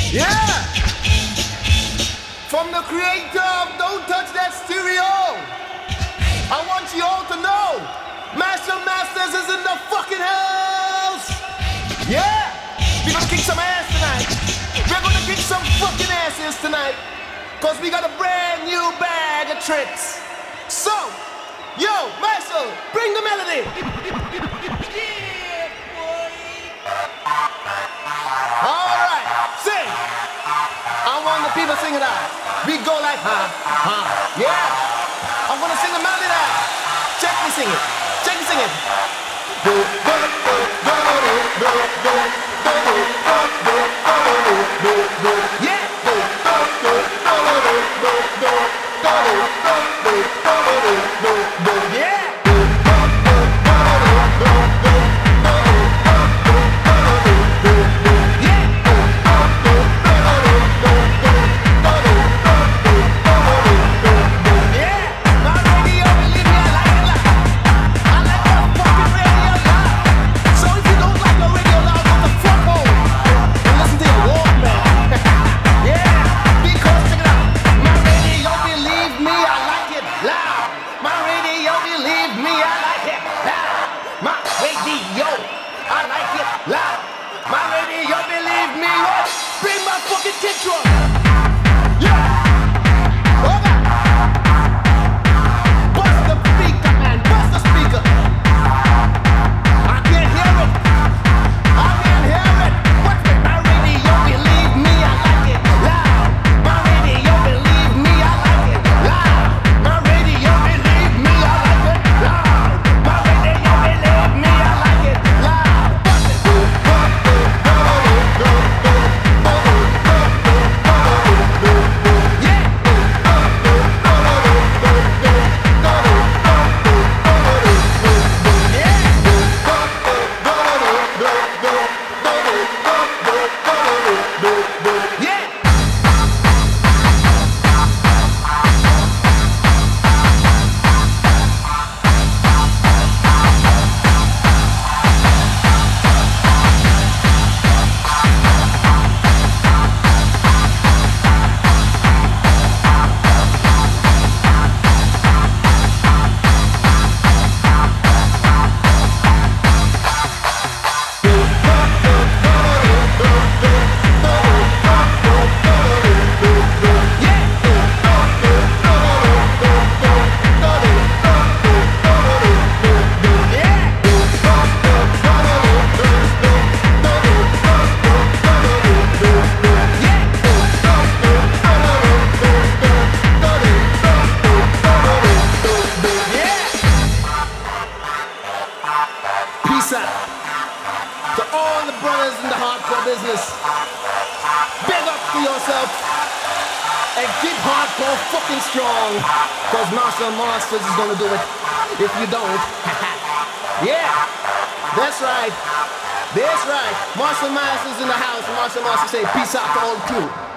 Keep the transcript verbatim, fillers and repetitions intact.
Yeah! From the creator of Don't Touch That Stereo, I want you all to know, Master Masters is in the fucking house! Yeah! We're gonna kick some ass tonight. We're gonna kick some fucking asses tonight. Cause we got a brand new bag of tricks. So, yo, Marshall, bring the melody! Yeah, boy! Alright, sing! I want the people sing it out. We go like, huh, huh, yeah. I'm gonna sing the melody now. Check me sing it. Check me sing it. Yeah. Yeah. Masters is gonna do it if you don't. Yeah, that's right. That's right. Marshall Masters in the house. Marshall Masters say peace out to all the crew.